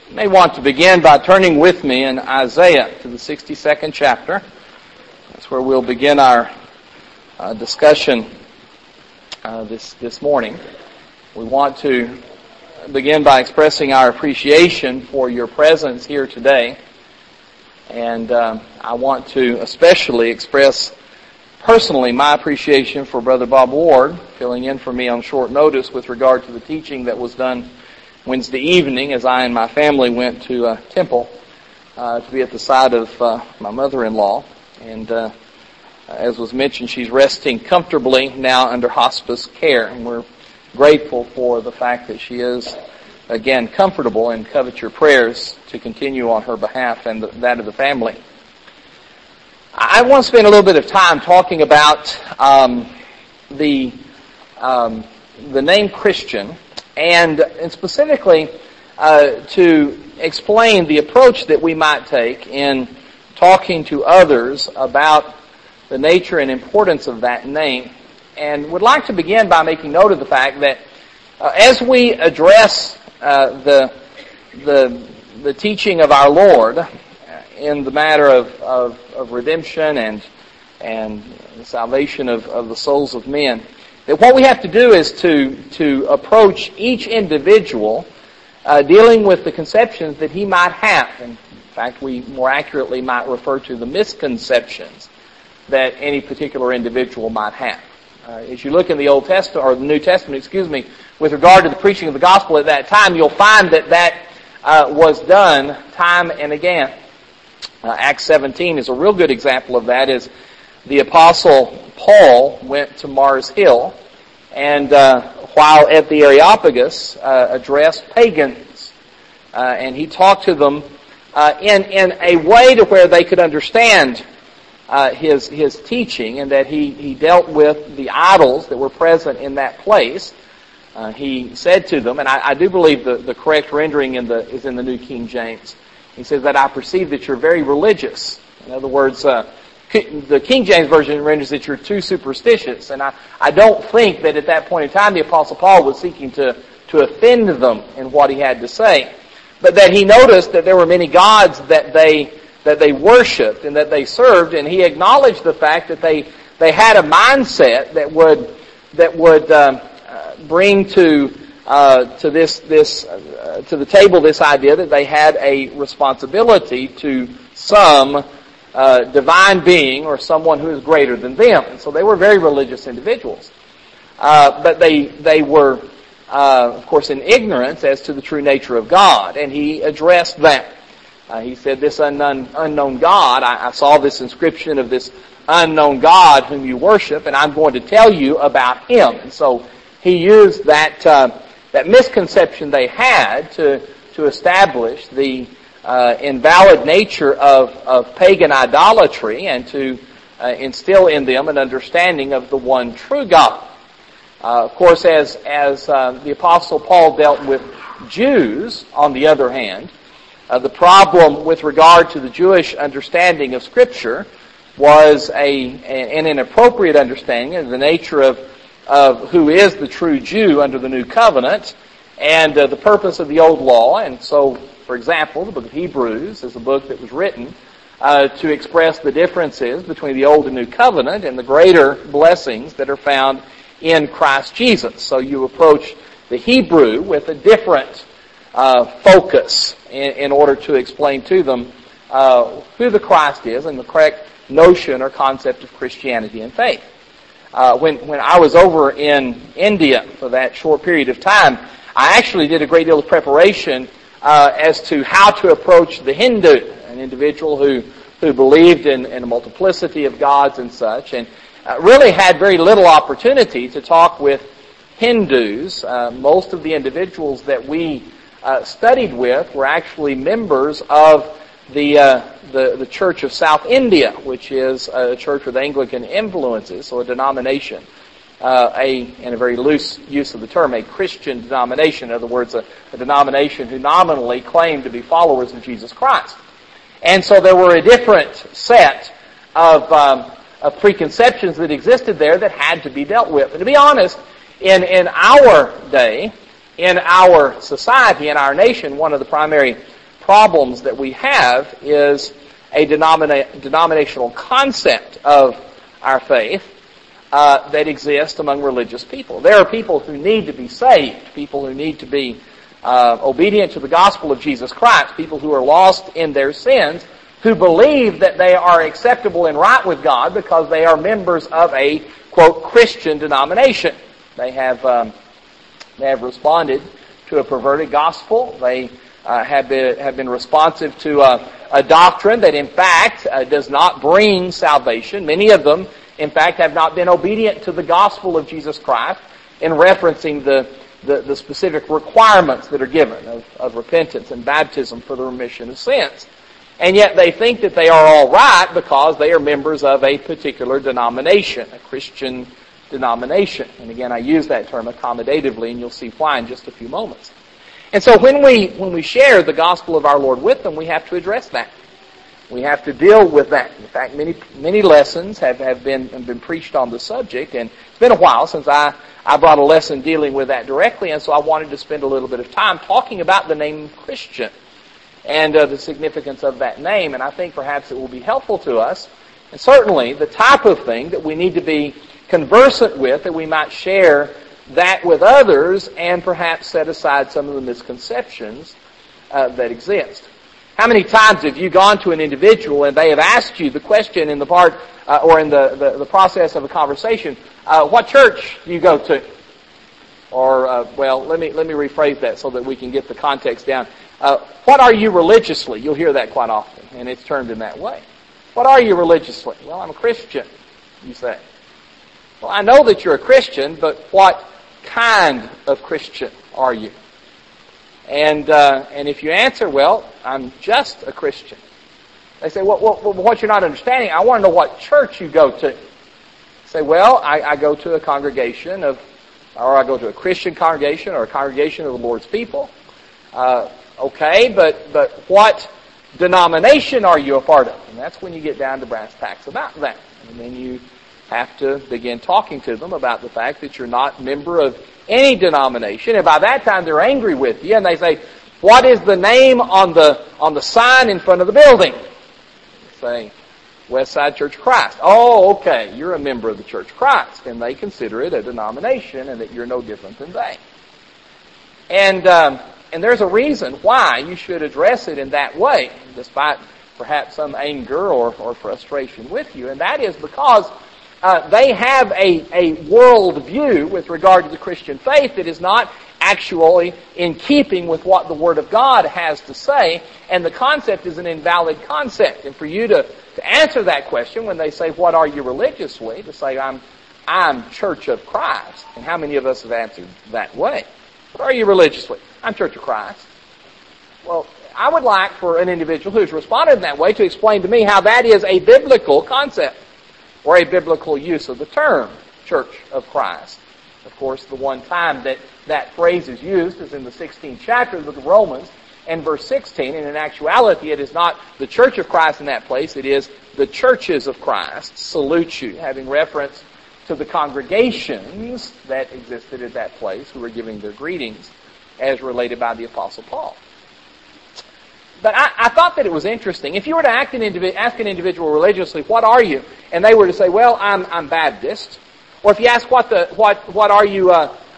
You may want to begin by turning with me in Isaiah to the 62nd chapter. That's where we'll begin our discussion this morning. We want to begin by expressing our appreciation for your presence here today. And I want to especially express personally my appreciation for Brother Bob Ward, filling in for me on short notice with regard to the teaching that was done Wednesday evening as I and my family went to Temple to be at the side of my mother-in-law. And as was mentioned, she's resting comfortably now under hospice care. And we're grateful for the fact that she is, again, comfortable, and covet your prayers to continue on her behalf and that of the family. I want to spend a little bit of time talking about the name Christian, and specifically to explain the approach that we might take in talking to others about the nature and importance of that name. And would like to begin by making note of the fact that as we address the teaching of our Lord in the matter of redemption and the salvation of the souls of men, that what we have to do is to approach each individual dealing with the conceptions that he might have. In fact, we more accurately might refer to the misconceptions that any particular individual might have. As you look in the Old Testament, or the New Testament, with regard to the preaching of the gospel at that time, you'll find that was done time and again. Acts 17 is a real good example of that, as the Apostle Paul went to Mars Hill and while at the Areopagus addressed pagans. And he talked to them in a way to where they could understand his teaching, and that he dealt with the idols that were present in that place. He said to them, and I do believe the correct rendering is in the New King James. He says that I perceive that you're very religious. In other words, the King James Version renders that you're too superstitious. And I don't think that at that point in time the Apostle Paul was seeking to offend them in what he had to say. But that he noticed that there were many gods that they worshipped and that they served, and he acknowledged the fact that they had a mindset that would bring to the table this idea that they had a responsibility to some divine being or someone who is greater than them. And so they were very religious individuals. But they were, of course, in ignorance as to the true nature of God. And he addressed that. He said, this unknown God, I saw this inscription of this unknown God whom you worship, and I'm going to tell you about him. And so he used that misconception they had to establish the invalid nature of pagan idolatry, and to instill in them an understanding of the one true God. Of course, as the Apostle Paul dealt with Jews, on the other hand, the problem with regard to the Jewish understanding of Scripture was an inappropriate understanding of the nature of who is the true Jew under the New Covenant, and the purpose of the Old Law. And so, for example, the book of Hebrews is a book that was written to express the differences between the Old and New Covenant and the greater blessings that are found in Christ Jesus. So you approach the Hebrew with a different focus in order to explain to them who the Christ is and the correct notion or concept of Christianity and faith. When I was over in India for that short period of time, I actually did a great deal of preparation as to how to approach the Hindu, an individual who believed in a multiplicity of gods and such, and really had very little opportunity to talk with Hindus. Most of the individuals that we studied with were actually members of the Church of South India, which is a church with Anglican influences, so a denomination, in a very loose use of the term, a Christian denomination. In other words, a denomination who nominally claimed to be followers of Jesus Christ. And so there were a different set of preconceptions that existed there that had to be dealt with. And to be honest, in our day, in our society, in our nation, one of the primary problems that we have is a denominational concept of our faith that exists among religious people. There are people who need to be saved, people who need to be obedient to the gospel of Jesus Christ, people who are lost in their sins, who believe that they are acceptable and right with God because they are members of a, quote, Christian denomination. They have responded to a perverted gospel. They have been responsive to a doctrine that in fact does not bring salvation. Many of them, in fact, have not been obedient to the gospel of Jesus Christ in referencing the specific requirements that are given of repentance and baptism for the remission of sins. And yet they think that they are all right because they are members of a particular denomination, a Christian denomination. And again, I use that term accommodatively, and you'll see why in just a few moments. And so when we share the gospel of our Lord with them, we have to address that. We have to deal with that. In fact, many lessons have been preached on the subject, and it's been a while since I brought a lesson dealing with that directly, and so I wanted to spend a little bit of time talking about the name Christian and the significance of that name, and I think perhaps it will be helpful to us, and certainly the type of thing that we need to be conversant with, that we might share that with others and perhaps set aside some of the misconceptions that exist. How many times have you gone to an individual and they have asked you the question in the part or in the process of a conversation, what church do you go to? Or, let me rephrase that so that we can get the context down. What are you religiously? You'll hear that quite often, and it's termed in that way. What are you religiously? Well, I'm a Christian, you say. Well, I know that you're a Christian, but what kind of Christian are you? And if you answer, well, I'm just a Christian. They say, well, what you're not understanding, I want to know what church you go to. Say, well, I go to a congregation or I go to a Christian congregation or a congregation of the Lord's people. Okay, but what denomination are you a part of? And that's when you get down to brass tacks about that. And then you have to begin talking to them about the fact that you're not a member of any denomination. And by that time they're angry with you and they say, what is the name on the sign in front of the building? You say, Westside Church of Christ. Oh, okay, you're a member of the Church of Christ. And they consider it a denomination and that you're no different than they. And there's a reason why you should address it in that way, despite perhaps some anger or frustration with you. And that is because they have a world view with regard to the Christian faith that is not actually in keeping with what the Word of God has to say, and the concept is an invalid concept. And for you to answer that question when they say, what are you religiously? To say, I'm Church of Christ. And how many of us have answered that way? What are you religiously? I'm Church of Christ. Well, I would like for an individual who's responded in that way to explain to me how that is a biblical concept or a biblical use of the term Church of Christ. Of course, the one time that phrase is used is in the 16th chapter of the book of Romans and verse 16. And in actuality, it is not the Church of Christ in that place. It is the churches of Christ salute you, having reference to the congregations that existed at that place who were giving their greetings as related by the Apostle Paul. But I thought that it was interesting. If you were to ask an individual religiously, what are you? And they were to say, well, I'm Baptist. Or if you ask what are you,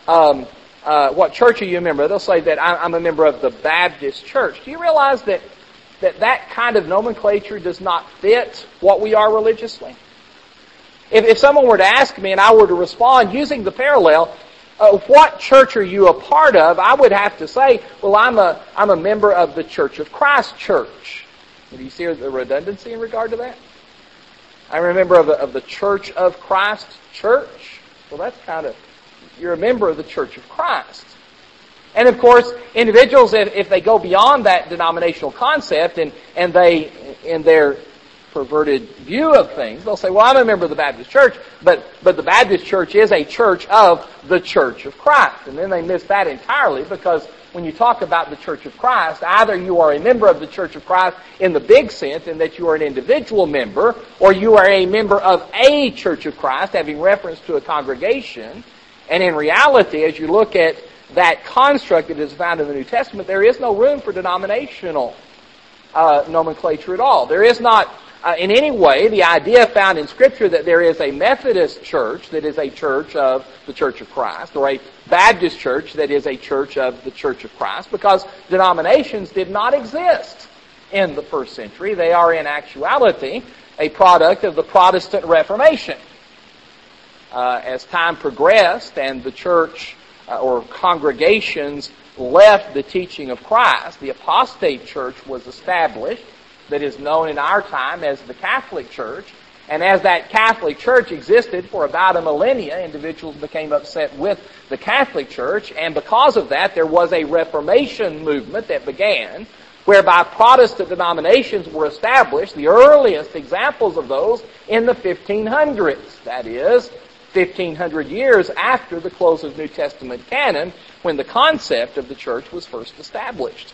what church are you a member of? They'll say that I'm a member of the Baptist Church. Do you realize that kind of nomenclature does not fit what we are religiously? If someone were to ask me and I were to respond using the parallel, what church are you a part of? I would have to say, well, I'm a member of the Church of Christ Church. Do you see the redundancy in regard to that? I'm a member of the Church of Christ Church. Well, that's you're a member of the Church of Christ. And of course, individuals, if they go beyond that denominational concept and they, in their perverted view of things, they'll say, well, I'm a member of the Baptist Church, but the Baptist Church is a church of the Church of Christ. And then they miss that entirely, because when you talk about the Church of Christ, either you are a member of the Church of Christ in the big sense, in that you are an individual member, or you are a member of a Church of Christ, having reference to a congregation. And in reality, as you look at that construct that is found in the New Testament, there is no room for denominational nomenclature at all. There is not in any way the idea found in Scripture that there is a Methodist church that is a church of the Church of Christ, or a Baptist church that is a church of the Church of Christ, because denominations did not exist in the first century. They are in actuality a product of the Protestant Reformation. As time progressed and the church or congregations left the teaching of Christ, the apostate church was established, that is known in our time as the Catholic Church. And as that Catholic Church existed for about a millennia, individuals became upset with the Catholic Church, and because of that, there was a Reformation movement that began, whereby Protestant denominations were established, the earliest examples of those in the 1500s. That is, 1,500 years after the close of New Testament canon, when the concept of the church was first established.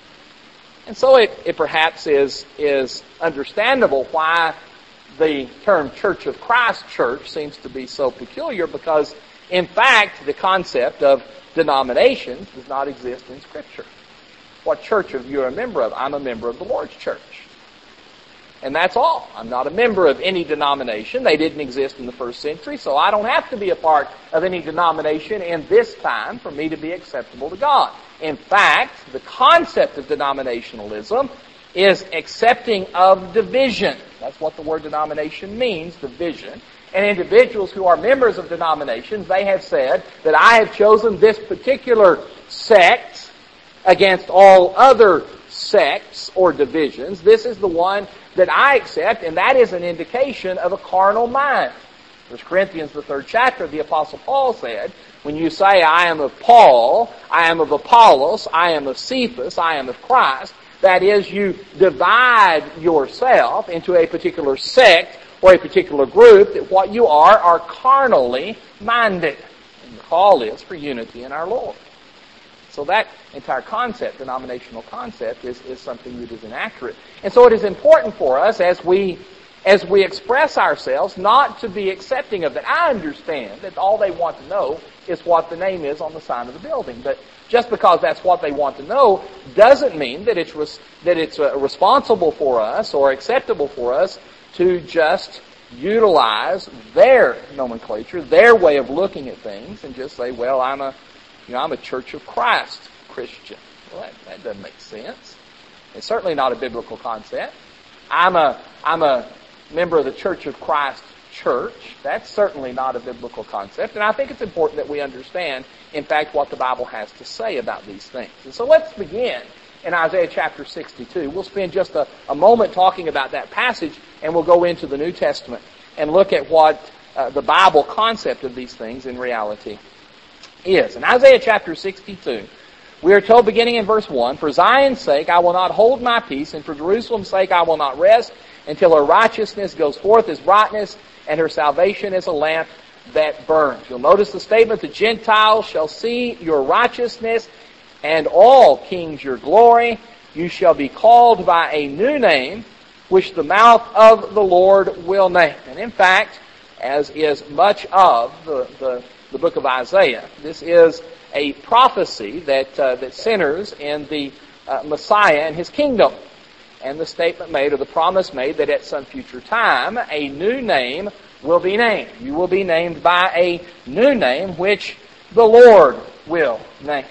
And so it perhaps is understandable why the term Church of Christ church seems to be so peculiar, because in fact the concept of denominations does not exist in Scripture. What church are you a member of? I'm a member of the Lord's church. And that's all. I'm not a member of any denomination. They didn't exist in the first century, so I don't have to be a part of any denomination in this time for me to be acceptable to God. In fact, the concept of denominationalism is accepting of division. That's what the word denomination means, division. And individuals who are members of denominations, they have said that I have chosen this particular sect against all other sects or divisions. This is the one that I accept, and that is an indication of a carnal mind. 1 Corinthians, the 3rd chapter, the Apostle Paul said, when you say, I am of Paul, I am of Apollos, I am of Cephas, I am of Christ, that is, you divide yourself into a particular sect or a particular group, that what you are carnally minded. And the call is for unity in our Lord. So that entire concept, denominational concept, is something that is inaccurate. And so it is important for us as we express ourselves not to be accepting of that. I understand that all they want to know is what the name is on the sign of the building. But just because that's what they want to know doesn't mean that it's responsible for us or acceptable for us to just utilize their nomenclature, their way of looking at things, and just say, well, I'm a Church of Christ Christian. Well, that doesn't make sense. It's certainly not a biblical concept. I'm a member of the Church of Christ Church. That's certainly not a biblical concept. And I think it's important that we understand, in fact, what the Bible has to say about these things. And so let's begin in Isaiah chapter 62. We'll spend just a moment talking about that passage, and we'll go into the New Testament and look at what the Bible concept of these things in reality is. In Isaiah chapter 62, we are told, beginning in verse 1, For Zion's sake I will not hold my peace, and for Jerusalem's sake I will not rest, until her righteousness goes forth as brightness, and her salvation as a lamp that burns. You'll notice the statement, The Gentiles shall see your righteousness, and all kings your glory. You shall be called by a new name, which the mouth of the Lord will name. And in fact, as is much of the book of Isaiah, this is a prophecy that centers in the Messiah and His kingdom. And the statement made, or the promise made, that at some future time, a new name will be named. You will be named by a new name, which the Lord will name.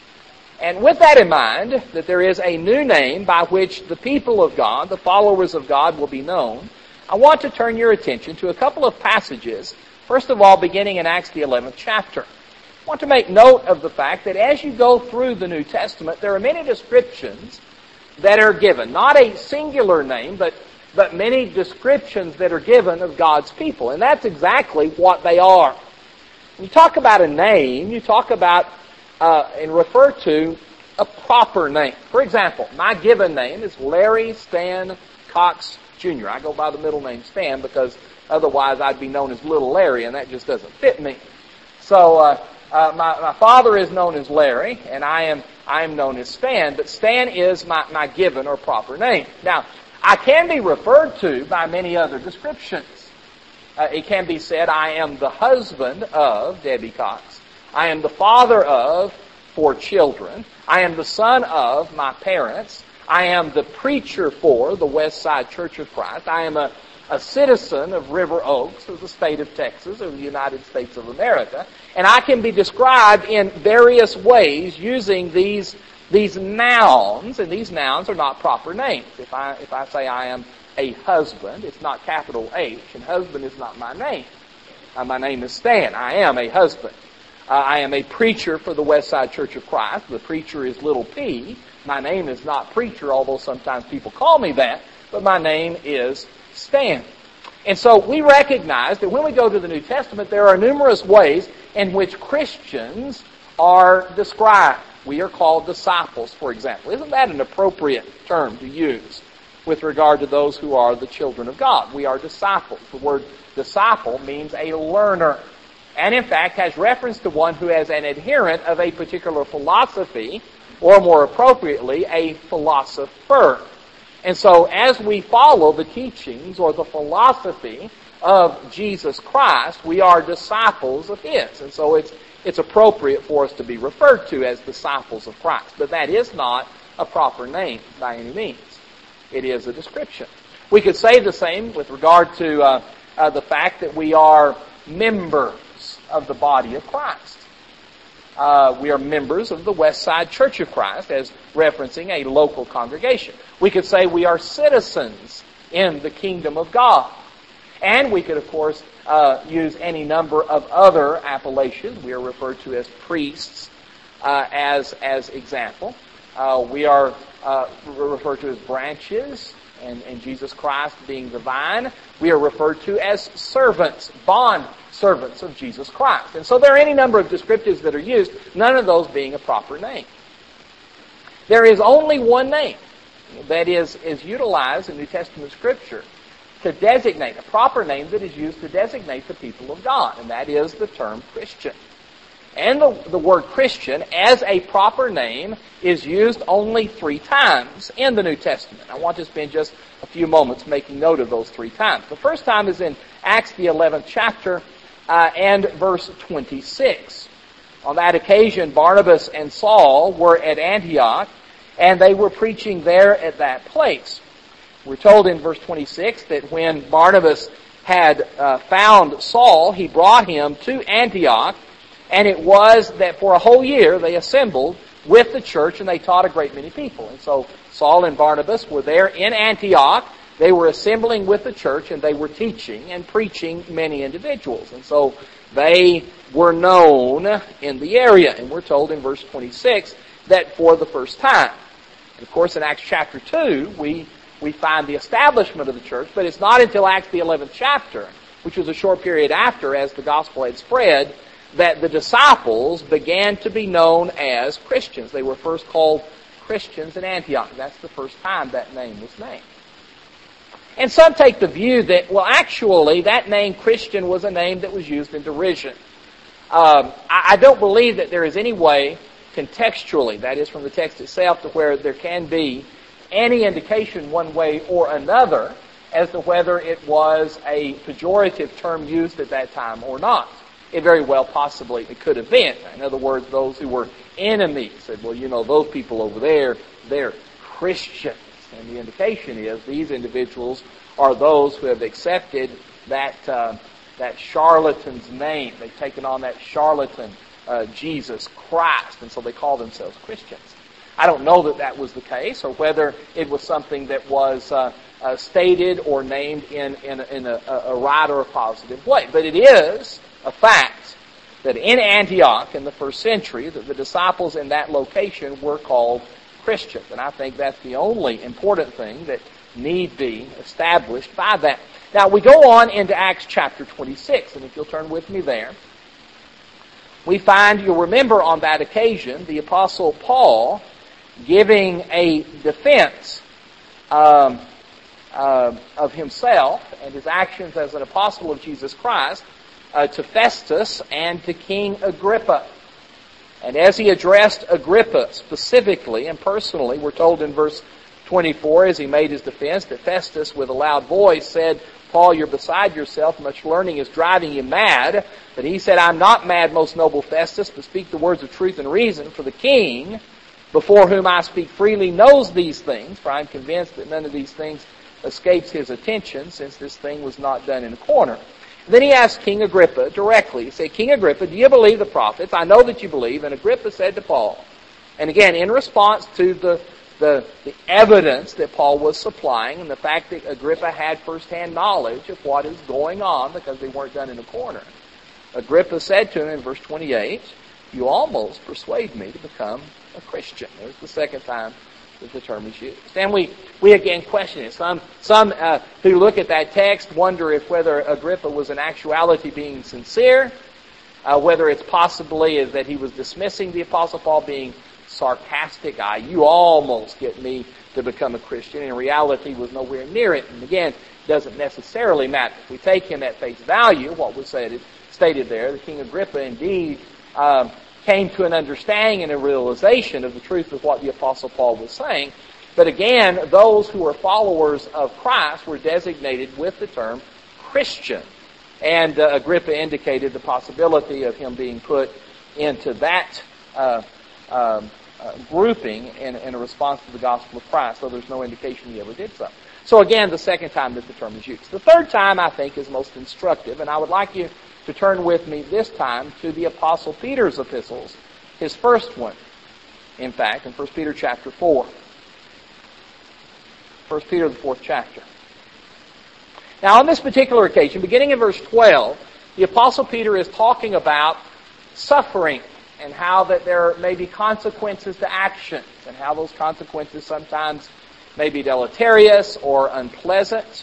And with that in mind, that there is a new name by which the people of God, the followers of God, will be known, I want to turn your attention to a couple of passages. First of all, beginning in Acts the 11th chapter. I want to make note of the fact that as you go through the New Testament, there are many descriptions that are given. Not a singular name, but many descriptions that are given of God's people. And that's exactly what they are. When you talk about a name, you talk about and refer to a proper name. For example, my given name is Larry Stan Cox Jr. I go by the middle name Stan because otherwise I'd be known as Little Larry, and that just doesn't fit me. So my father is known as Larry, and I am known as Stan, but Stan is my given or proper name. Now, I can be referred to by many other descriptions. It can be said, I am the husband of Debbie Cox. I am the father of 4 children. I am the son of my parents. I am the preacher for the West Side Church of Christ. I am a citizen of River Oaks, of the state of Texas, of the United States of America. And I can be described in various ways using these nouns, and these nouns are not proper names. If I say I am a husband, it's not capital H, and husband is not my name. My name is Stan. I am a husband. I am a preacher for the West Side Church of Christ. The preacher is little p. My name is not preacher, although sometimes people call me that, but my name is Stan. And so we recognize that when we go to the New Testament, there are numerous ways in which Christians are described. We are called disciples, for example. Isn't that an appropriate term to use with regard to those who are the children of God? We are disciples. The word disciple means a learner, and in fact has reference to one who is an adherent of a particular philosophy, or more appropriately, a philosopher. And so as we follow the teachings or the philosophy of Jesus Christ, we are disciples of His. And so it's appropriate for us to be referred to as disciples of Christ. But that is not a proper name by any means. It is a description. We could say the same with regard to the fact that we are members of the body of Christ. We are members of the West Side Church of Christ, as referencing a local congregation. We could say we are citizens in the kingdom of God. And we could, of course, use any number of other appellations. We are referred to as priests as example. We are referred to as branches, and Jesus Christ being the vine. We are referred to as servants, bond servants of Jesus Christ. And so there are any number of descriptives that are used, none of those being a proper name. There is only one name that is utilized in New Testament Scripture to designate, a proper name that is used to designate the people of God, and that is the term Christian. And the word Christian, as a proper name, is used only 3 times in the New Testament. I want to spend just a few moments making note of those 3 times. The first time is in Acts the 11th chapter and verse 26. On that occasion, Barnabas and Saul were at Antioch, and they were preaching there at that place. We're told in verse 26 that when Barnabas had found Saul, he brought him to Antioch, and it was that for a whole year they assembled with the church and they taught a great many people. And so Saul and Barnabas were there in Antioch. They were assembling with the church and they were teaching and preaching many individuals. And so they were known in the area. And we're told in verse 26 that for the first time. And of course in Acts chapter 2 we find the establishment of the church, but it's not until Acts the 11th chapter, which was a short period after as the gospel had spread, that the disciples began to be known as Christians. They were first called Christians in Antioch. That's the first time that name was named. And some take the view that, well, actually, that name Christian was a name that was used in derision. I don't believe that there is any way contextually, that is from the text itself, to where there can be any indication one way or another as to whether it was a pejorative term used at that time or not. It very well possibly it could have been. In other words, those who were enemies said, well, you know, those people over there, they're Christians. And the indication is these individuals are those who have accepted that charlatan's name. They've taken on that charlatan, Jesus Christ, and so they call themselves Christians. I don't know that that was the case, or whether it was something that was stated or named in a right or a positive way. But it is a fact that in Antioch in the first century, that the disciples in that location were called Christians. And I think that's the only important thing that need be established by that. Now we go on into Acts chapter 26, and if you'll turn with me there, we find, you'll remember on that occasion, the Apostle Paul giving a defense of himself and his actions as an apostle of Jesus Christ to Festus and to King Agrippa. And as he addressed Agrippa specifically and personally, we're told in verse 24, as he made his defense, that Festus with a loud voice said, Paul, you're beside yourself. Much learning is driving you mad. But he said, I'm not mad, most noble Festus, but speak the words of truth and reason. For the king, before whom I speak freely, knows these things, for I am convinced that none of these things escapes his attention, since this thing was not done in a corner. Then he asked King Agrippa directly. He said, King Agrippa, do you believe the prophets? I know that you believe. And Agrippa said to Paul, and again, in response to the evidence that Paul was supplying and the fact that Agrippa had firsthand knowledge of what is going on because they weren't done in a corner, Agrippa said to him in verse 28, you almost persuade me to become a Christian. There's the second time that the term is used. And we again question it. Some who look at that text wonder if whether Agrippa was in actuality being sincere, whether it's possibly that he was dismissing the Apostle Paul, being sarcastic. You almost get me to become a Christian. In reality, was nowhere near it. And again, it doesn't necessarily matter. If we take him at face value, what was stated there, the King Agrippa indeed came to an understanding and a realization of the truth of what the Apostle Paul was saying. But again, those who were followers of Christ were designated with the term Christian. And Agrippa indicated the possibility of him being put into that grouping in a response to the gospel of Christ, though there's no indication he ever did so. So again, the second time that the term is used. The third time, I think, is most instructive, and I would like you to turn with me this time to the Apostle Peter's epistles, his first one, in fact, in 1 Peter chapter 4. 1 Peter, the 4th chapter. Now, on this particular occasion, beginning in verse 12, the Apostle Peter is talking about suffering and how that there may be consequences to actions, and how those consequences sometimes may be deleterious or unpleasant.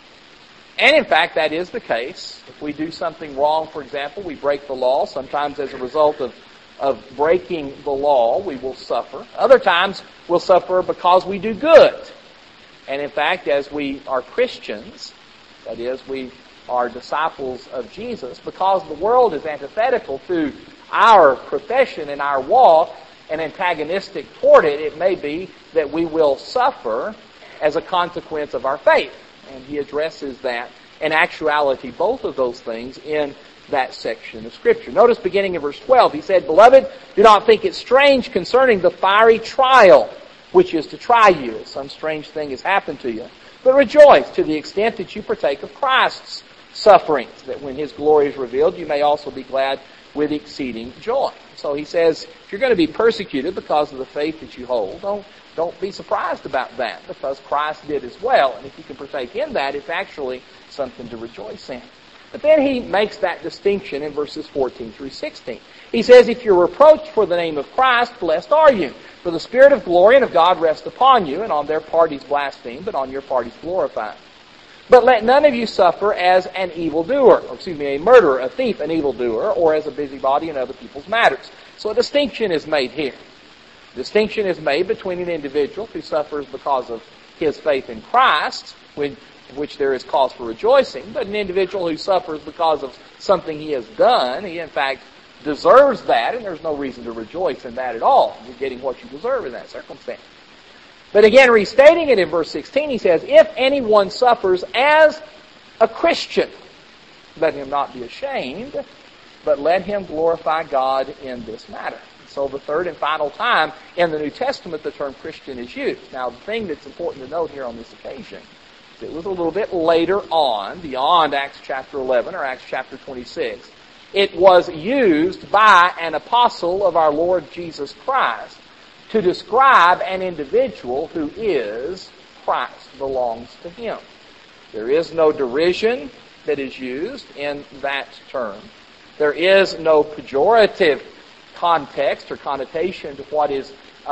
And in fact, that is the case. If we do something wrong, for example, we break the law. Sometimes as a result of breaking the law, we will suffer. Other times, we'll suffer because we do good. And in fact, as we are Christians, that is, we are disciples of Jesus, because the world is antithetical to our profession and our walk and antagonistic toward it, it may be that we will suffer as a consequence of our faith. And he addresses that, in actuality, both of those things in that section of Scripture. Notice beginning in verse 12, he said, Beloved, do not think it strange concerning the fiery trial, which is to try you, as some strange thing has happened to you. But rejoice to the extent that you partake of Christ's sufferings, that when his glory is revealed, you may also be glad with exceeding joy. So he says, if you're going to be persecuted because of the faith that you hold, don't be surprised about that, because Christ did as well. And if you can partake in that, it's actually something to rejoice in. But then he makes that distinction in verses 14 through 16. He says, if you're reproached for the name of Christ, blessed are you. For the Spirit of glory and of God rests upon you, and on their part he's blasphemed, but on your part he's glorified. But let none of you suffer as an evildoer, a murderer, a thief, an evildoer, or as a busybody in other people's matters. So a distinction is made here. Distinction is made between an individual who suffers because of his faith in Christ, which there is cause for rejoicing, but an individual who suffers because of something he has done, he in fact deserves that, and there's no reason to rejoice in that at all. You're getting what you deserve in that circumstance. But again, restating it in verse 16, he says, if anyone suffers as a Christian, let him not be ashamed, but let him glorify God in this matter. So the third and final time in the New Testament the term Christian is used. Now, the thing that's important to note here on this occasion is it was a little bit later on, beyond Acts chapter 11 or Acts chapter 26. It was used by an apostle of our Lord Jesus Christ to describe an individual who is Christ, belongs to him. There is no derision that is used in that term. There is no pejorative context or connotation to what is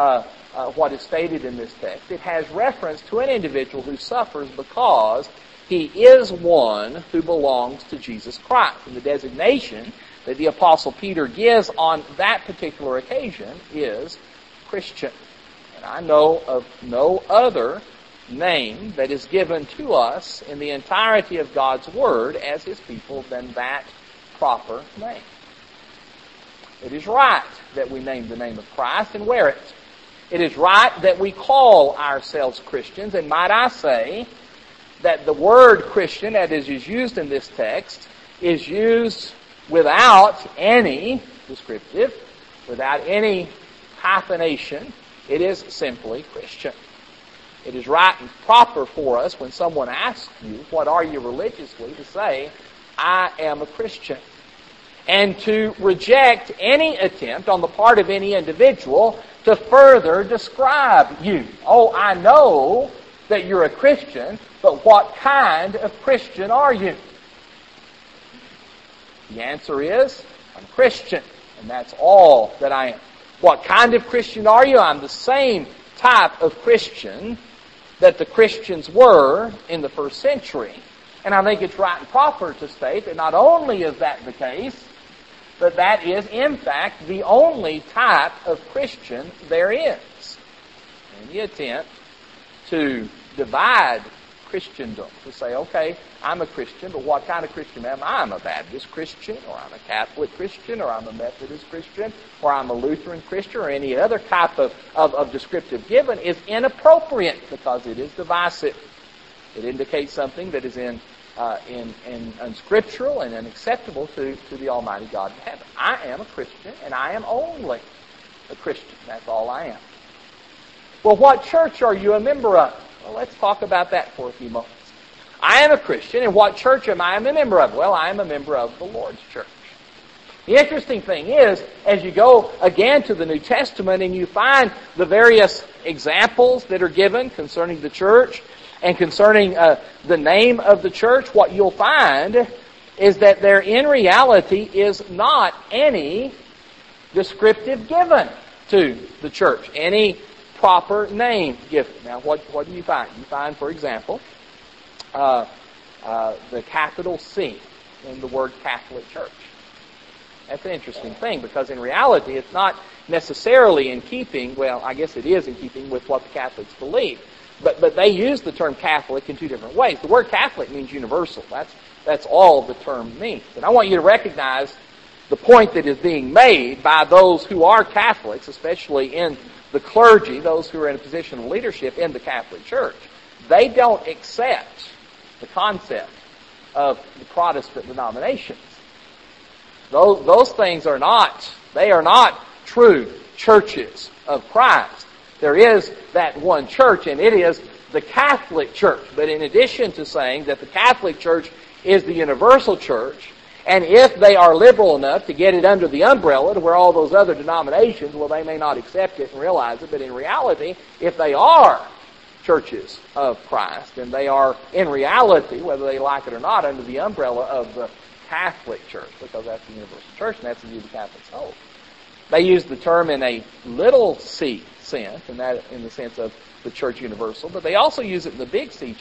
stated in this text. It has reference to an individual who suffers because he is one who belongs to Jesus Christ. And the designation that the Apostle Peter gives on that particular occasion is Christian. And I know of no other name that is given to us in the entirety of God's Word as his people than that proper name. It is right that we name the name of Christ and wear it. It is right that we call ourselves Christians, and might I say that the word Christian, as is used in this text, is used without any descriptive, without any hyphenation, It is simply Christian. It is right and proper for us when someone asks you, what are you religiously, to say, I am a Christian. And to reject any attempt on the part of any individual to further describe you. Oh, I know that you're a Christian, but what kind of Christian are you? The answer is, I'm Christian, and that's all that I am. What kind of Christian are you? I'm the same type of Christian that the Christians were in the first century. And I think it's right and proper to state that not only is that the case, but that is, in fact, the only type of Christian there is. Any attempt to divide Christendom, to say, okay, I'm a Christian, but what kind of Christian am I? I'm a Baptist Christian, or I'm a Catholic Christian, or I'm a Methodist Christian, or I'm a Lutheran Christian, or any other type of descriptive given is inappropriate because it is divisive. It indicates something that is unscriptural and unacceptable to the Almighty God in heaven. I am a Christian, and I am only a Christian. That's all I am. Well, what church are you a member of? Well, let's talk about that for a few moments. I am a Christian, and what church am I a member of? Well, I am a member of the Lord's church. The interesting thing is, as you go again to the New Testament and you find the various examples that are given concerning the church and concerning the name of the church, what you'll find is that there in reality is not any descriptive given to the church, any proper name given. Now, what do you find? You find, for example, the capital C in the word Catholic Church. That's an interesting thing because in reality it's not necessarily in keeping, well, I guess it is in keeping with what the Catholics believe. But they use the term Catholic in two different ways. The word Catholic means universal. That's all the term means. And I want you to recognize the point that is being made by those who are Catholics, especially in the clergy, those who are in a position of leadership in the Catholic Church. They don't accept the concept of the Protestant denominations. Those things are not true churches of Christ. There is that one church, and it is the Catholic Church. But in addition to saying that the Catholic Church is the universal church, and if they are liberal enough to get it under the umbrella to where all those other denominations, well, they may not accept it and realize it, but in reality, if they are churches of Christ, and they are in reality, whether they like it or not, under the umbrella of the Catholic Church, because that's the universal church, and that's the view the Catholics hold. They use the term in a little c sense, and that in the sense of the church universal, but they also use it in the big C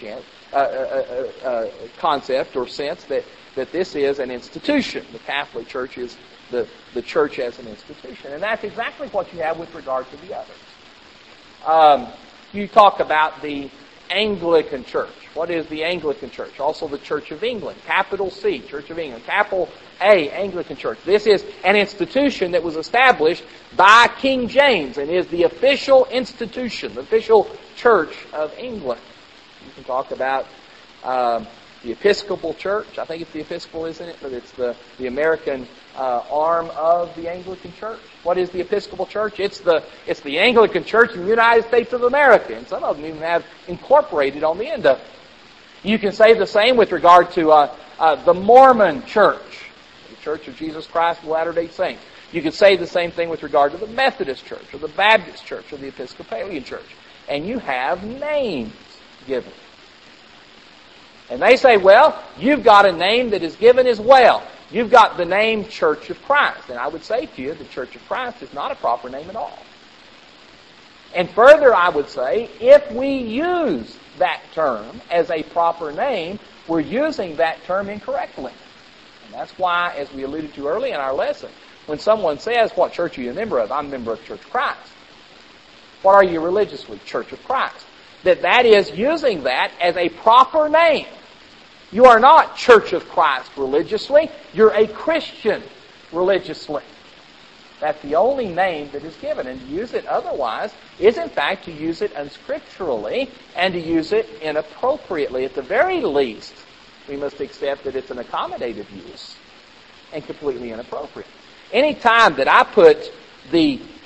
concept or sense that this is an institution. The Catholic Church is the church as an institution. And that's exactly what you have with regard to the others. You talk about the Anglican Church. What is the Anglican Church? Also the Church of England. Capital C, Church of England. Capital A, Anglican Church. This is an institution that was established by King James and is the official institution, the official Church of England. You can talk about the Episcopal Church. I think it's the Episcopal, isn't it? But it's the American arm of the Anglican Church. What is the Episcopal Church? It's the Anglican Church in the United States of America, and some of them even have incorporated on the end of it. You can say the same with regard to the Mormon Church, the Church of Jesus Christ of Latter-day Saints. You can say the same thing with regard to the Methodist Church, or the Baptist Church, or the Episcopalian Church. And you have names given. And they say, well, you've got a name that is given as well. You've got the name Church of Christ. And I would say to you, the Church of Christ is not a proper name at all. And further, I would say, if we use that term as a proper name, we're using that term incorrectly. And that's why, as we alluded to early in our lesson, when someone says, what church are you a member of? I'm a member of Church of Christ. What are you religiously? Church of Christ. That is using that as a proper name. You are not Church of Christ religiously. You're a Christian religiously. That's the only name that is given. And to use it otherwise is, in fact, to use it unscripturally and to use it inappropriately. At the very least, we must accept that it's an accommodative use and completely inappropriate. Any time that I put the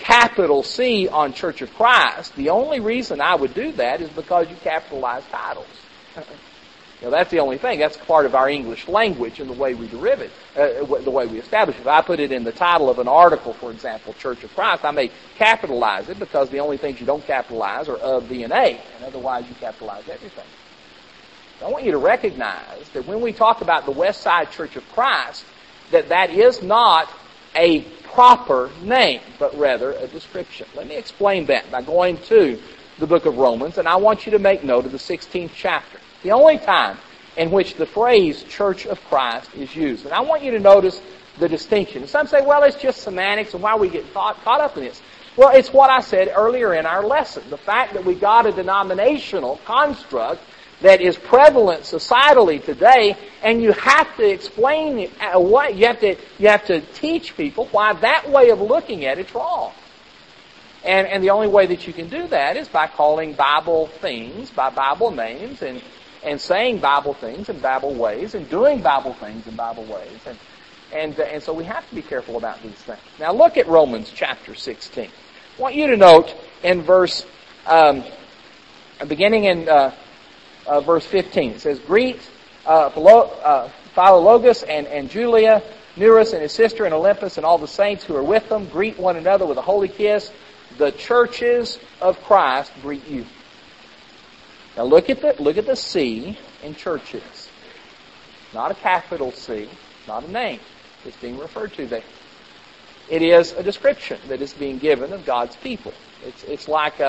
capital C on Church of Christ, the only reason I would do that is because you capitalize titles. That's the only thing. That's part of our English language and the way we derive it, the way we establish it. If I put it in the title of an article, for example, Church of Christ, I may capitalize it because the only things you don't capitalize are of, the, and a, and otherwise you capitalize everything. I want you to recognize that when we talk about the West Side Church of Christ, that is not a proper name, but rather a description. Let me explain that by going to the book of Romans, and I want you to make note of the 16th chapter. The only time in which the phrase Church of Christ is used. And I want you to notice the distinction. Some say, well, it's just semantics, and why we get caught up in this? Well, it's what I said earlier in our lesson. The fact that we got a denominational construct that is prevalent societally today, and you have to explain it, you have to teach people why that way of looking at it's wrong. And the only way that you can do that is by calling Bible things by Bible names, and saying Bible things in Bible ways, and doing Bible things in Bible ways. And so we have to be careful about these things. Now look at Romans chapter 16. I want you to note in verse, beginning in verse 15, it says, Greet Philologus and Julia, Nereus and his sister, and Olympus, and all the saints who are with them. Greet one another with a holy kiss. The churches of Christ greet you. Now look at the C in churches. Not a capital C, not a name. It's being referred to there. It is a description that is being given of God's people. It's like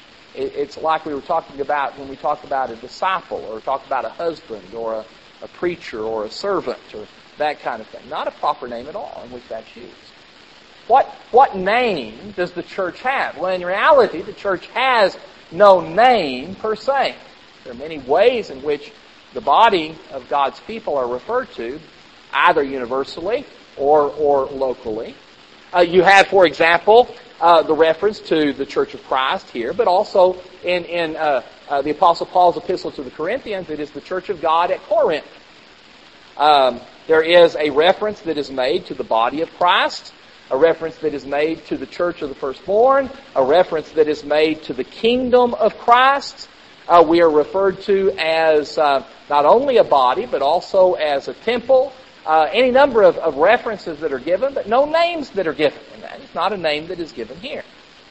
we were talking about when we talk about a disciple, or talk about a husband, or a preacher, or a servant, or that kind of thing. Not a proper name at all in which that's used. What name does the church have? Well, in reality, the church has no name per se. There are many ways in which the body of God's people are referred to, either universally or locally. You have, for example, the reference to the Church of Christ here, but also in the Apostle Paul's epistle to the Corinthians, it is the Church of God at Corinth. There is a reference that is made to the body of Christ, a reference that is made to the church of the firstborn, a reference that is made to the kingdom of Christ. We are referred to as not only a body, but also as a temple. Any number of references that are given, but no names that are given. And that is not a name that is given here.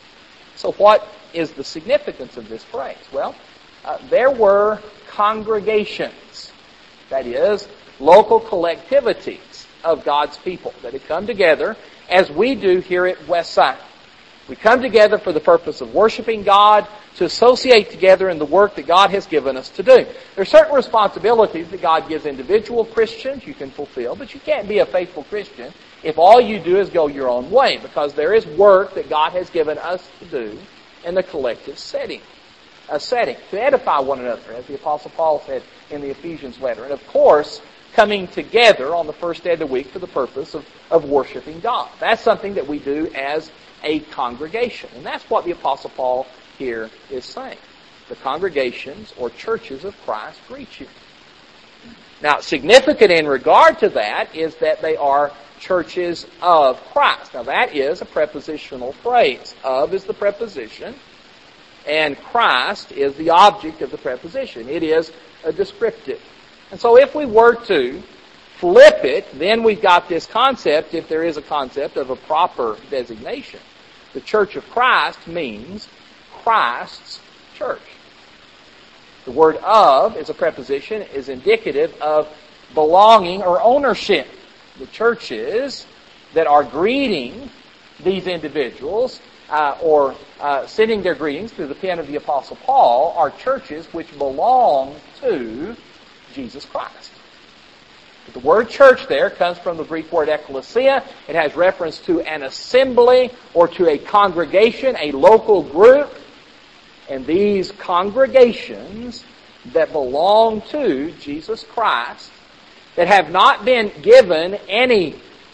So what is the significance of this phrase? Well, there were congregations, that is, local collectivities of God's people that had come together as we do here at Westside. We come together for the purpose of worshiping God, to associate together in the work that God has given us to do. There are certain responsibilities that God gives individual Christians you can fulfill, but you can't be a faithful Christian if all you do is go your own way, because there is work that God has given us to do in the collective setting. To edify one another, as the Apostle Paul said in the Ephesians letter. And of course, coming together on the first day of the week for the purpose of worshiping God. That's something that we do as a congregation. And that's what the Apostle Paul here is saying. The congregations or churches of Christ greet you. Now, significant in regard to that is that they are churches of Christ. Now, that is a prepositional phrase. Of is the preposition, and Christ is the object of the preposition. It is a descriptive. And so if we were to flip it, then we've got this concept, if there is a concept, of a proper designation. The Church of Christ means Christ's church. The word of is a preposition, is indicative of belonging or ownership. The churches that are greeting these individuals or sending their greetings through the pen of the Apostle Paul are churches which belong to Jesus Christ. The word church there comes from the Greek word ekklesia. It has reference to an assembly or to a congregation, a local group. And these congregations that belong to Jesus Christ, that have not been given any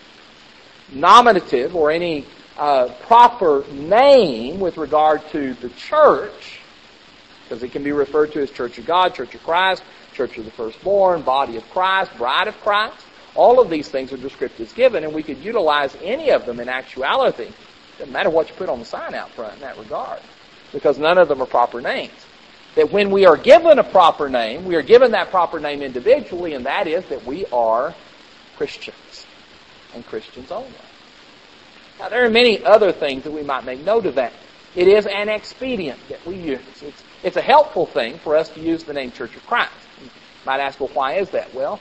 nominative or any proper name with regard to the church, because it can be referred to as Church of God, Church of Christ, Church of the Firstborn, Body of Christ, Bride of Christ. All of these things are descriptives given, and we could utilize any of them in actuality Doesn't matter what you put on the sign out front in that regard, because none of them are proper names. That when we are given a proper name, we are given that proper name individually, and that is that we are Christians, and Christians only. Now, there are many other things that we might make note of that. It is an expedient that we use. It's a helpful thing for us to use the name Church of Christ. You might ask, well, why is that? Well,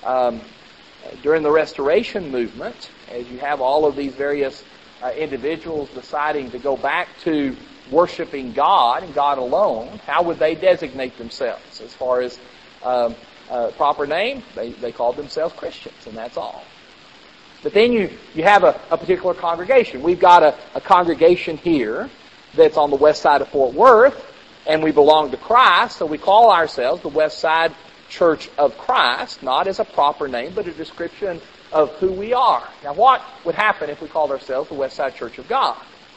during the Restoration movement, as you have all of these various individuals deciding to go back to worshiping God and God alone, how would they designate themselves? As far as proper name, they called themselves Christians, and that's all. But then you have a particular congregation. We've got a congregation here that's on the west side of Fort Worth, and we belong to Christ, so we call ourselves the West Side Church of Christ, not as a proper name, but a description of who we are. Now, what would happen if we called ourselves the West Side Church of God?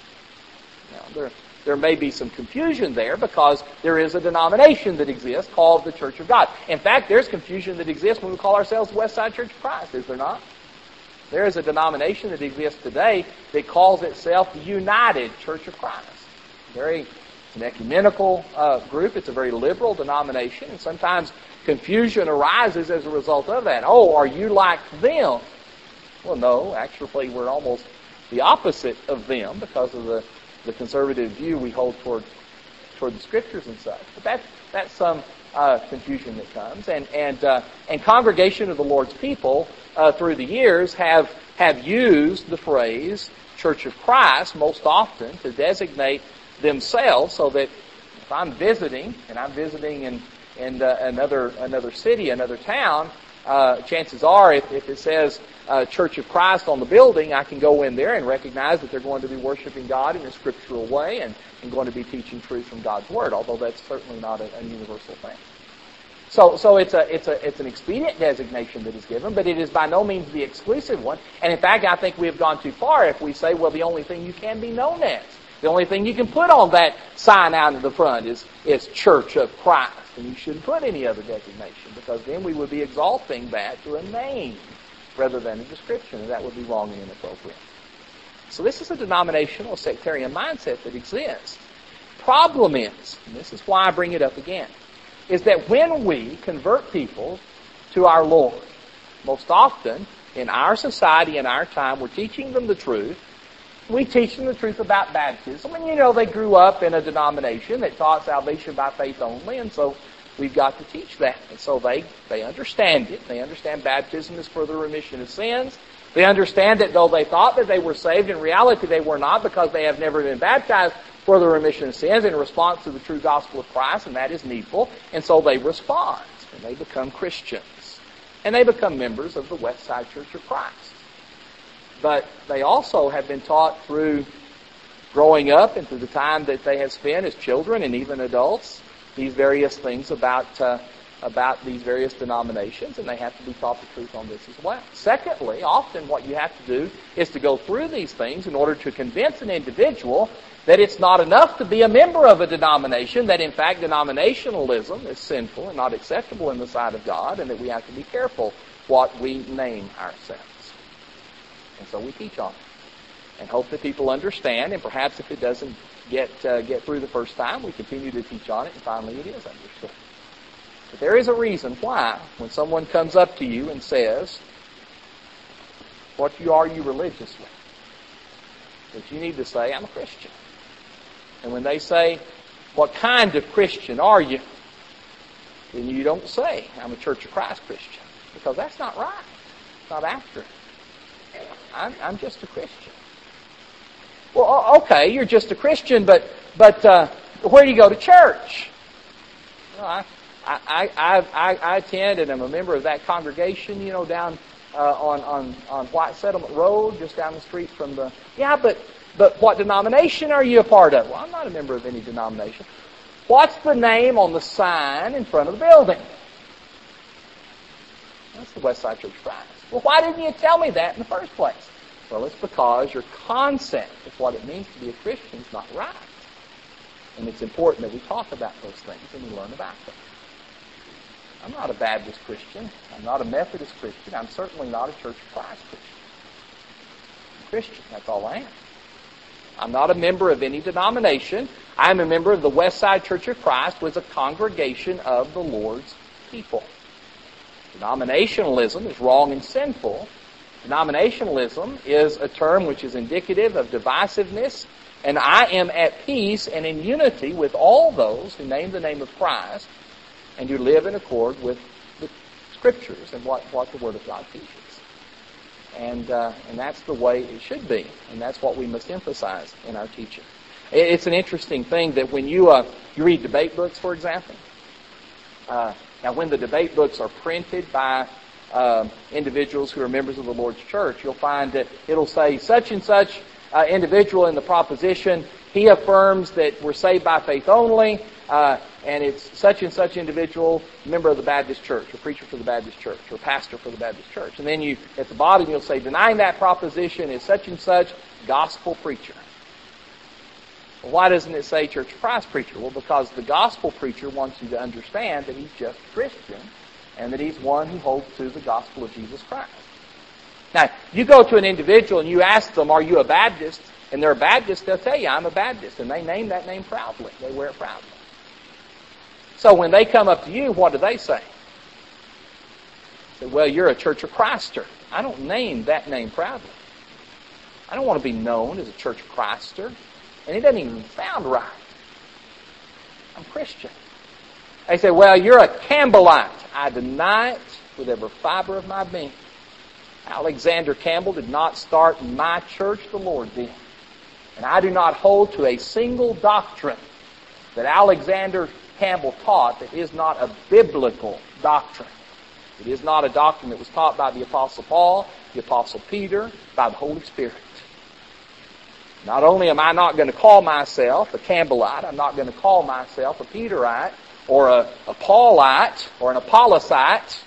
Now, there may be some confusion there because there is a denomination that exists called the Church of God. In fact, there's confusion that exists when we call ourselves the West Side Church of Christ, is there not? There is a denomination that exists today that calls itself the United Church of Christ. It's an ecumenical group. It's a very liberal denomination, and sometimes confusion arises as a result of that. Oh, are you like them? Well, no. Actually, we're almost the opposite of them because of the conservative view we hold toward the Scriptures and such. But that's some confusion that comes. And Congregation of the Lord's People through the years have used the phrase Church of Christ most often to designate themselves, so that if I'm visiting, and I'm visiting in another city, another town, chances are if it says Church of Christ on the building, I can go in there and recognize that they're going to be worshiping God in a scriptural way and going to be teaching truth from God's Word, although that's certainly not a universal thing. So it's an expedient designation that is given, but it is by no means the exclusive one. And in fact, I think we have gone too far if we say, well, the only thing you can be known as, the only thing you can put on that sign out in the front is Church of Christ. And you shouldn't put any other designation, because then we would be exalting that to a name rather than a description, and that would be wrong and inappropriate. So this is a denominational sectarian mindset that exists. Problem is, and this is why I bring it up again, is that when we convert people to our Lord, most often in our society, in our time, we're teaching them the truth. We teach them the truth about baptism. And they grew up in a denomination that taught salvation by faith only, and so we've got to teach that. And so they understand it. They understand baptism is for the remission of sins. They understand that though they thought that they were saved, in reality they were not, because they have never been baptized for the remission of sins in response to the true gospel of Christ, and that is needful. And so they respond, and they become Christians. And they become members of the West Side Church of Christ. But they also have been taught through growing up and through the time that they have spent as children and even adults these various things about these various denominations, and they have to be taught the truth on this as well. Secondly, often what you have to do is to go through these things in order to convince an individual that it's not enough to be a member of a denomination, that in fact denominationalism is sinful and not acceptable in the sight of God, and that we have to be careful what we name ourselves. And so we teach on it and hope that people understand, and perhaps if it doesn't get through the first time, we continue to teach on it, and finally it is understood. But there is a reason why, when someone comes up to you and says, what are you religious with? That you need to say, I'm a Christian. And when they say, what kind of Christian are you? Then you don't say, I'm a Church of Christ Christian. Because that's not right. It's not accurate. I'm just a Christian. Well, okay, you're just a Christian, but where do you go to church? Well, I attend and I'm a member of that congregation, down on White Settlement Road, just down the street from the... Yeah, but what denomination are you a part of? Well, I'm not a member of any denomination. What's the name on the sign in front of the building? That's the West Side Church of Christ. Well, why didn't you tell me that in the first place? Well, it's because your concept of what it means to be a Christian is not right. And it's important that we talk about those things and we learn about them. I'm not a Baptist Christian. I'm not a Methodist Christian. I'm certainly not a Church of Christ Christian. I'm a Christian. That's all I am. I'm not a member of any denomination. I'm a member of the Westside Church of Christ, which is a congregation of the Lord's people. Denominationalism is wrong and sinful. Denominationalism is a term which is indicative of divisiveness, and I am at peace and in unity with all those who name the name of Christ and who live in accord with the Scriptures and what the Word of God teaches. And that's the way it should be, and that's what we must emphasize in our teaching. It's an interesting thing that when you read debate books, for example. Now, when the debate books are printed by individuals who are members of the Lord's church, you'll find that it'll say such and such individual in the proposition, he affirms that we're saved by faith only, and it's such and such individual, member of the Baptist church, or preacher for the Baptist church, or pastor for the Baptist church. And then you, at the bottom, you'll say, denying that proposition is such and such gospel preacher. Well, why doesn't it say Church of Christ preacher? Well, because the gospel preacher wants you to understand that he's just a Christian, and that he's one who holds to the gospel of Jesus Christ. Now, you go to an individual and you ask them, are you a Baptist? And they're a Baptist, they'll tell you, I'm a Baptist. And they name that name proudly. They wear it proudly. So when they come up to you, what do they say? They say, well, you're a Church of Christer. I don't name that name proudly. I don't want to be known as a Church of Christer. And it doesn't even sound right. I'm Christian. They say, well, you're a Campbellite. I deny it with every fiber of my being. Alexander Campbell did not start my church, the Lord did. And I do not hold to a single doctrine that Alexander Campbell taught that is not a biblical doctrine. It is not a doctrine that was taught by the Apostle Paul, the Apostle Peter, by the Holy Spirit. Not only am I not going to call myself a Campbellite, I'm not going to call myself a Peterite, or a Paulite, or an Apollos-ite.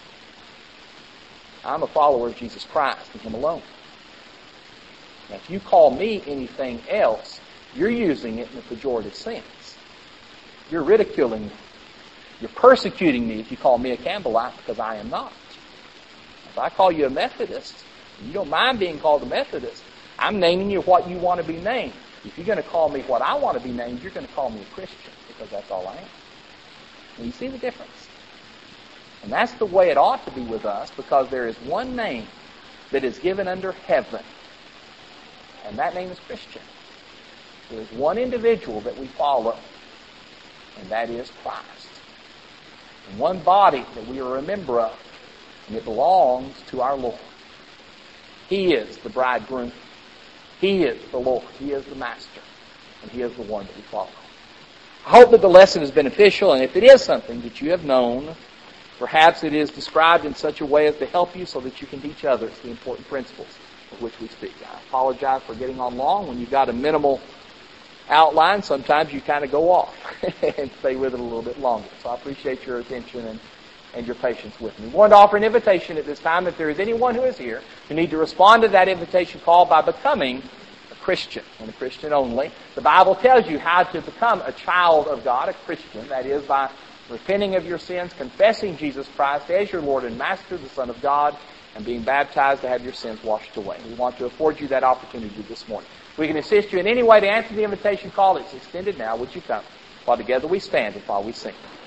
I'm a follower of Jesus Christ and Him alone. Now, if you call me anything else, you're using it in a pejorative sense. You're ridiculing me. You're persecuting me if you call me a Campbellite, because I am not. If I call you a Methodist, and you don't mind being called a Methodist, I'm naming you what you want to be named. If you're going to call me what I want to be named, you're going to call me a Christian, because that's all I am. And you see the difference? And that's the way it ought to be with us, because there is one name that is given under heaven, and that name is Christian. There is one individual that we follow, and that is Christ. And one body that we are a member of, and it belongs to our Lord. He is the bridegroom. He is the Lord. He is the master. And He is the one that we follow. I hope that the lesson is beneficial, and if it is something that you have known, perhaps it is described in such a way as to help you so that you can teach others the important principles of which we speak. I apologize for getting on long. When you've got a minimal outline, sometimes you kind of go off and stay with it a little bit longer. So I appreciate your attention and your patience with me. I want to offer an invitation at this time. If there is anyone who is here who need to respond to that invitation call by becoming a Christian, and a Christian only, the Bible tells you how to become a child of God, a Christian. That is by repenting of your sins, confessing Jesus Christ as your Lord and Master, the Son of God, and being baptized to have your sins washed away. We want to afford you that opportunity this morning. If we can assist you in any way to answer the invitation call, it's extended now. Would you come? While together we stand and while we sing.